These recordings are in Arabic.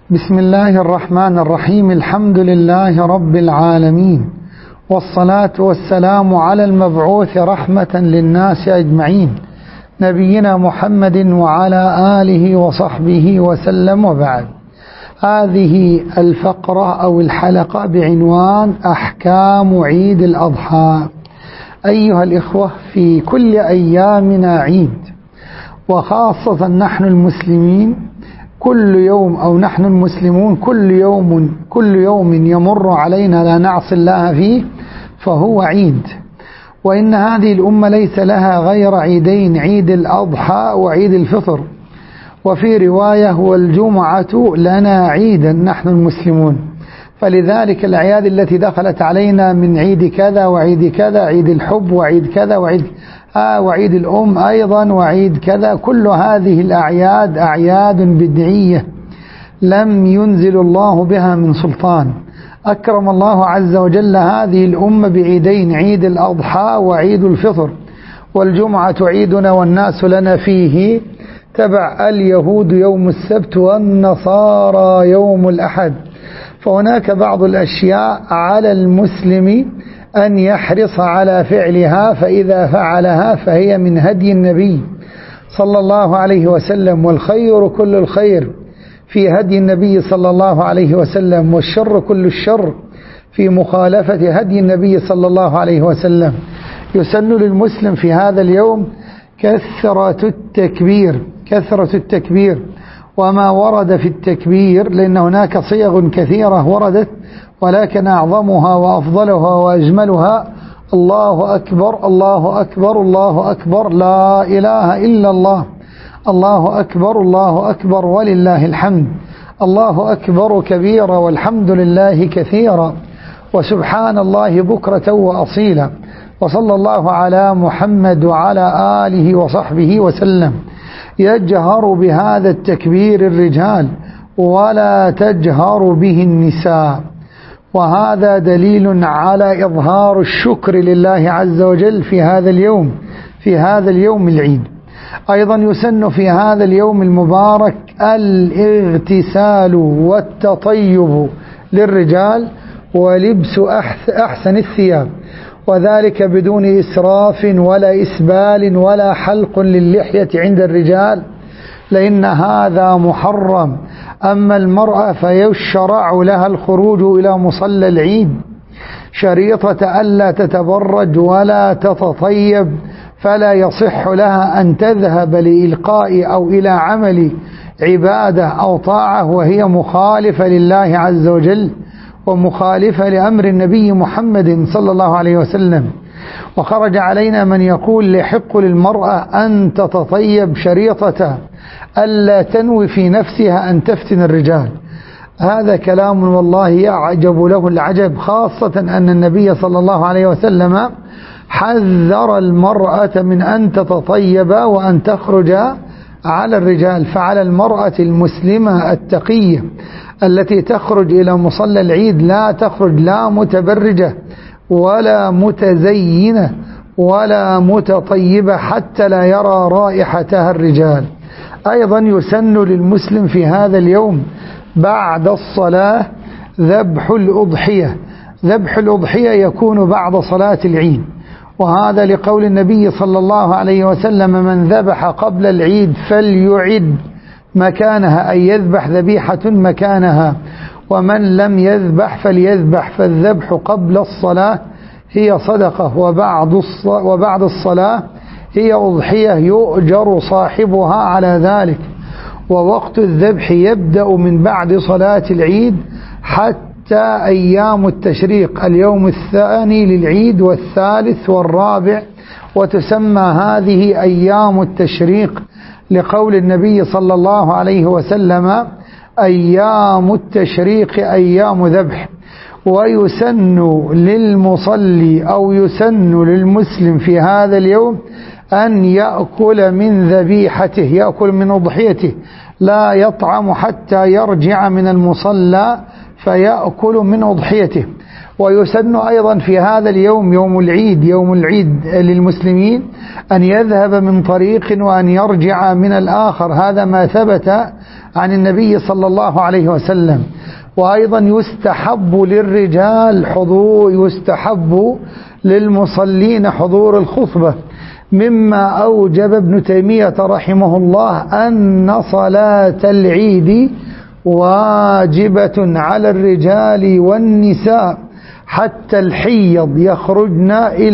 بسم الله الرحمن الرحيم. الحمد لله رب العالمين، والصلاة والسلام على المبعوث رحمة للناس أجمعين، نبينا محمد وعلى آله وصحبه وسلم. وبعد، هذه الفقرة أو الحلقة بعنوان أحكام عيد الأضحى. أيها الإخوة، في كل أيامنا عيد، وخاصة نحن المسلمين كل يوم، أو نحن المسلمون كل يوم يمر علينا لا نعصي الله فيه فهو عيد. وإن هذه الأمة ليس لها غير عيدين، عيد الأضحى وعيد الفطر. وفي رواية: والجمعة لنا عيدا نحن المسلمون. فلذلك الأعياد التي دخلت علينا من عيد كذا وعيد كذا، عيد الحب وعيد كذا وعيد الأم أيضا وعيد كذا، كل هذه الأعياد أعياد بدعية لم ينزل الله بها من سلطان. أكرم الله عز وجل هذه الأمة بعيدين، عيد الأضحى وعيد الفطر. والجمعة عيدنا والناس لنا فيه تبع اليهود يوم السبت والنصارى يوم الأحد. فهناك بعض الأشياء على المسلم أن يحرص على فعلها، فإذا فعلها فهي من هدي النبي صلى الله عليه وسلم. والخير كل الخير في هدي النبي صلى الله عليه وسلم، والشر كل الشر في مخالفة هدي النبي صلى الله عليه وسلم. يسن للمسلم في هذا اليوم كثرة التكبير وما ورد في التكبير، لأن هناك صيغ كثيرة وردت، ولكن أعظمها وأفضلها وأجملها الله أكبر الله أكبر الله أكبر لا إله إلا الله، الله أكبر الله أكبر ولله الحمد، الله أكبر كبيرا والحمد لله كثيرا، وسبحان الله بكرة وأصيلا، وصلى الله على محمد وعلى آله وصحبه وسلم. يجهر بهذا التكبير الرجال ولا تجهر به النساء، وهذا دليل على إظهار الشكر لله عز وجل في هذا اليوم العيد. أيضا يسن في هذا اليوم المبارك الاغتسال والتطيب للرجال ولبس أحسن الثياب، وذلك بدون إسراف ولا إسبال ولا حلق للحية عند الرجال، لأن هذا محرم. أما المرأة فيشرع لها الخروج إلى مصلى العيد شريطة ألا تتبرج ولا تتطيب، فلا يصح لها أن تذهب لإلقاء أو إلى عمل عبادة أو طاعة وهي مخالفة لله عز وجل ومخالفة لأمر النبي محمد صلى الله عليه وسلم. وخرج علينا من يقول يحق للمرأة أن تتطيب شريطة ألا تنوي في نفسها أن تفتن الرجال. هذا كلام والله يعجب له العجب، خاصة أن النبي صلى الله عليه وسلم حذر المرأة من أن تتطيب وأن تخرج على الرجال. فعلى المرأة المسلمة التقية التي تخرج إلى مصلى العيد لا تخرج لا متبرجة ولا متزينة ولا متطيبة حتى لا يرى رائحتها الرجال. أيضا يسن للمسلم في هذا اليوم بعد الصلاة ذبح الأضحية يكون بعد صلاة العيد، وهذا لقول النبي صلى الله عليه وسلم: من ذبح قبل العيد فليعد مكانها، أي يذبح ذبيحة مكانها، ومن لم يذبح فليذبح. فالذبح قبل الصلاة هي صدقة، وبعد الصلاة هي أضحية يؤجر صاحبها على ذلك. ووقت الذبح يبدأ من بعد صلاة العيد حتى أيام التشريق، اليوم الثاني للعيد والثالث والرابع، وتسمى هذه أيام التشريق لقول النبي صلى الله عليه وسلم: أيام التشريق أيام ذبح. ويسن للمصلي أو يسن للمسلم في هذا اليوم أن يأكل من ذبيحته، يأكل من أضحيته، لا يطعم حتى يرجع من المصلى فيأكل من أضحيته. ويسن أيضا في هذا اليوم يوم العيد للمسلمين أن يذهب من طريق وأن يرجع من الآخر، هذا ما ثبت عن النبي صلى الله عليه وسلم. وأيضا يستحب للرجال يستحب للمصلين حضور الخطبة، مما أوجب ابن تيمية رحمه الله أن صلاة العيد واجبة على الرجال والنساء حتى الحيض يخرجن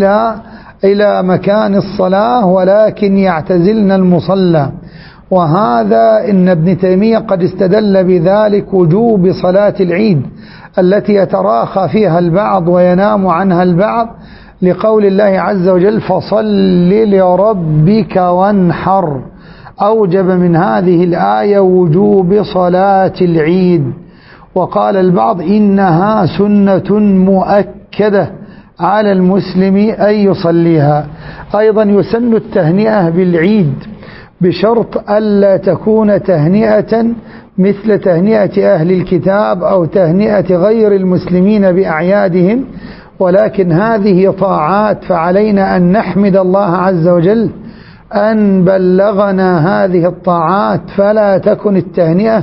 إلى مكان الصلاة ولكن يعتزلن المصلى. وهذا إن ابن تيمية قد استدل بذلك وجوب صلاة العيد التي يتراخى فيها البعض وينام عنها البعض، لقول الله عز وجل فصل لربك وانحر، أوجب من هذه الآية وجوب صلاة العيد. وقال البعض إنها سنة مؤكدة على المسلم أن يصليها. أيضا يسن التهنئة بالعيد بشرط ألا تكون تهنئة مثل تهنئة أهل الكتاب أو تهنئة غير المسلمين بأعيادهم، ولكن هذه طاعات، فعلينا أن نحمد الله عز وجل أن بلغنا هذه الطاعات، فلا تكن التهنئة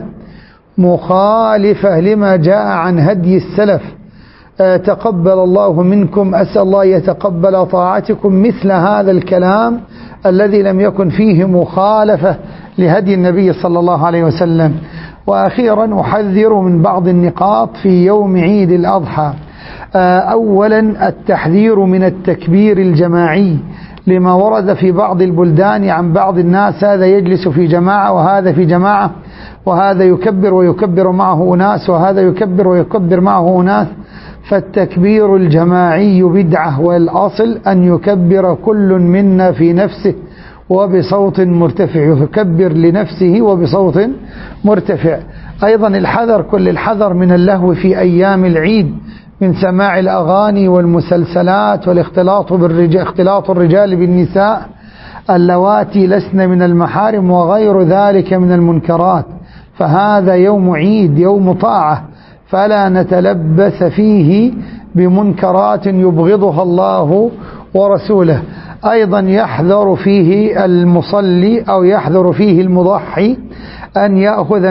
مخالفة لما جاء عن هدي السلف. تقبل الله منكم، أسأل الله يتقبل طاعتكم، مثل هذا الكلام الذي لم يكن فيه مخالفة لهدي النبي صلى الله عليه وسلم. وأخيرا أحذر من بعض النقاط في يوم عيد الأضحى. أولا التحذير من التكبير الجماعي لما ورد في بعض البلدان عن بعض الناس، هذا يجلس في جماعة وهذا في جماعة، وهذا يكبر ويكبر معه أناس، وهذا يكبر ويكبر معه أناس. فالتكبير الجماعي بدعة، والأصل أن يكبر كل منا في نفسه وبصوت مرتفع، يكبر لنفسه وبصوت مرتفع. أيضا الحذر، كل الحذر من اللهو في أيام العيد، من سماع الأغاني والمسلسلات اختلاط الرجال بالنساء اللواتي لسن من المحارم وغير ذلك من المنكرات. فهذا يوم عيد، يوم طاعة، فلا نتلبس فيه بمنكرات يبغضها الله ورسوله. أيضا يحذر فيه المصلي أو يحذر فيه المضحي أن يأخذ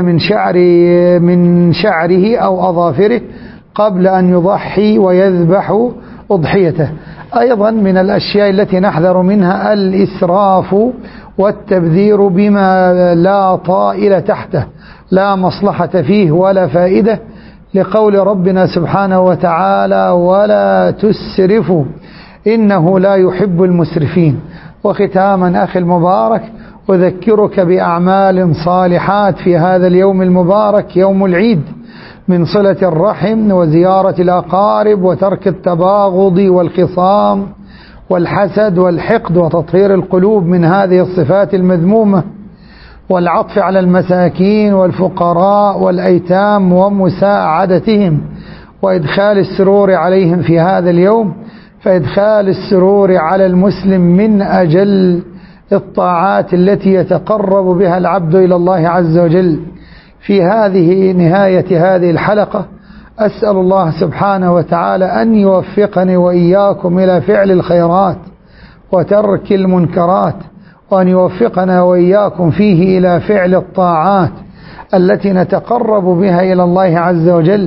من شعره أو أظافره قبل أن يضحي ويذبح أضحيته. أيضا من الأشياء التي نحذر منها الإسراف والتبذير بما لا طائل تحته، لا مصلحة فيه ولا فائدة، لقول ربنا سبحانه وتعالى ولا تسرفوا إنه لا يحب المسرفين. وختاما أخي المبارك، أذكرك بأعمال صالحات في هذا اليوم المبارك يوم العيد، من صلة الرحم وزيارة الأقارب وترك التباغض والخصام والحسد والحقد وتطهير القلوب من هذه الصفات المذمومة، والعطف على المساكين والفقراء والأيتام ومساعدتهم، وإدخال السرور عليهم في هذا اليوم. فإدخال السرور على المسلم من أجل الطاعات التي يتقرب بها العبد إلى الله عز وجل. في هذه نهاية هذه الحلقة أسأل الله سبحانه وتعالى أن يوفقني وإياكم إلى فعل الخيرات وترك المنكرات، وأن يوفقنا وإياكم فيه إلى فعل الطاعات التي نتقرب بها إلى الله عز وجل،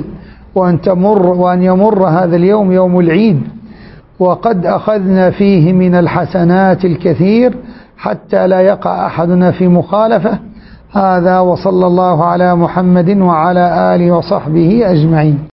وأن يمر هذا اليوم يوم العيد وقد أخذنا فيه من الحسنات الكثير حتى لا يقع أحدنا في مخالفة. هذا وصلى الله على محمد وعلى آله وصحبه أجمعين.